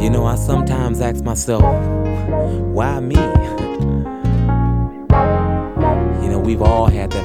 I sometimes ask myself, why me? We've all had that